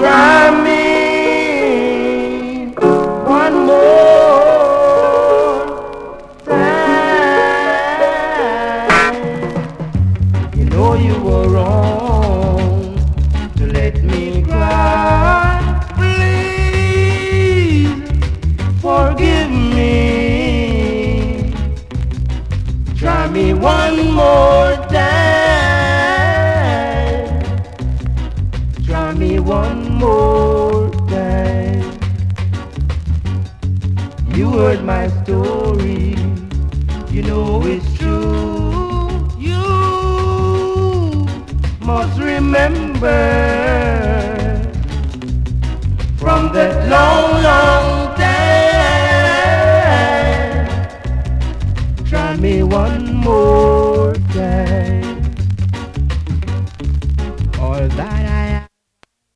Try me one more time. You know you were wrong to let me cry. Please forgive me. Try me one more time. Try me one more time. You heard my story, you know it's true. You must remember